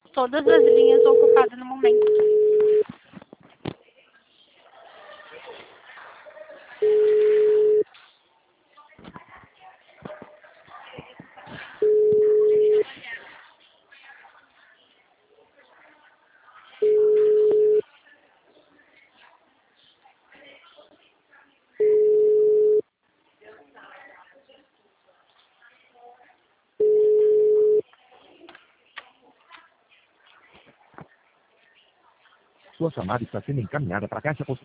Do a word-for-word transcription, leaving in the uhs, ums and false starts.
Todas as linhas ocupadas no momento. Sua chamada está sendo encaminhada para a caixa postal.